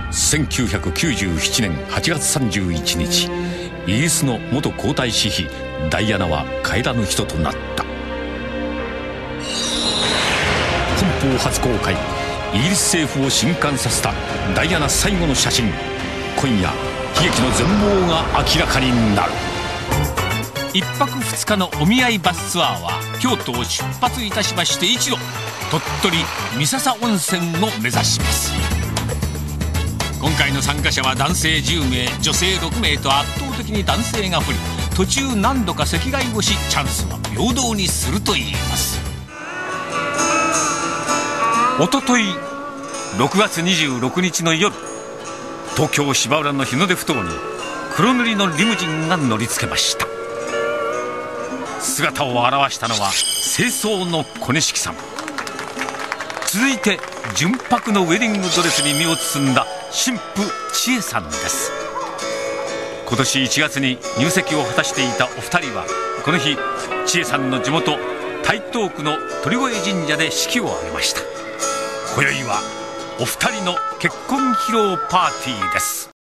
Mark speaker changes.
Speaker 1: 1997年8月31日、イギリスの元皇太子妃ダイアナは帰らぬ人となった。本邦初公開、イギリス政府を震撼させたダイアナ最後の写真。今夜悲劇の全貌が明らかになる。1泊2日のお見合いバスツアーは京都を出発いたしまして、一路鳥取三笹温泉を目指します。今回の参加者は男性10名女性6名と圧倒的に男性が不利。途中何度か席替えをし、チャンスは平等にするといいます。おととい6月26日の夜、東京芝浦の日の出埠頭に黒塗りのリムジンが乗りつけました。姿を現したのは清掃の小錦さん。続いて純白のウェディングドレスに身を包んだ新婦千恵さんです。今年1月に入籍を果たしていたお二人は、この日千恵さんの地元台東区の鳥越神社で式を挙げました。今宵はお二人の結婚披露パーティーです。